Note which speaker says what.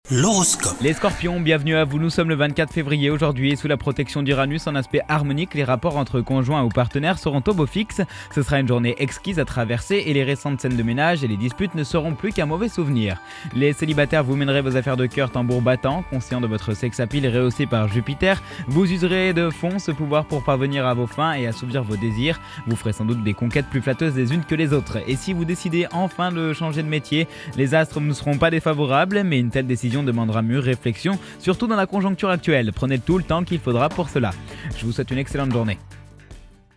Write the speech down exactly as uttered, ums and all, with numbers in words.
Speaker 1: L'horoscope.
Speaker 2: Les scorpions, bienvenue à vous, nous sommes le vingt-quatre février aujourd'hui et sous la protection d'Uranus en aspect harmonique, les rapports entre conjoints ou partenaires seront au beau fixe. Ce sera une journée exquise à traverser et les récentes scènes de ménage et les disputes ne seront plus qu'un mauvais souvenir. Les célibataires, vous mènerez vos affaires de cœur tambour battant, conscient de votre sex appeal rehaussé par Jupiter. Vous userez de fond ce pouvoir pour parvenir à vos fins et assouvir vos désirs. Vous ferez sans doute des conquêtes plus flatteuses les unes que les autres. Et si vous décidez enfin de changer de métier, les astres ne seront pas défavorables, mais une telle décision demandera mûre réflexion, surtout dans la conjoncture actuelle. Prenez tout le temps qu'il faudra pour cela. Je vous souhaite une excellente journée.